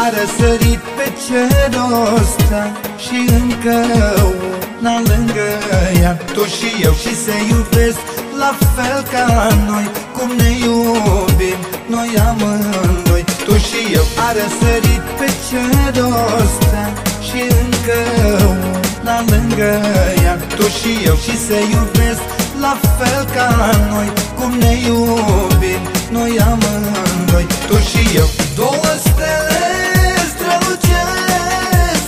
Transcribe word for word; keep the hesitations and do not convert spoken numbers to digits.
răsărit pe cerul ăsta și încă una lângă ea. Tu și eu și se iubesc la fel ca noi, cum ne iubim noi amândoi. Tu și eu a răsărit pe cerul ăsta și încă una lângă ea. Tu și eu și se iubesc la fel ca noi, cum ne iubim noi amândoi. Tu și eu. Două stele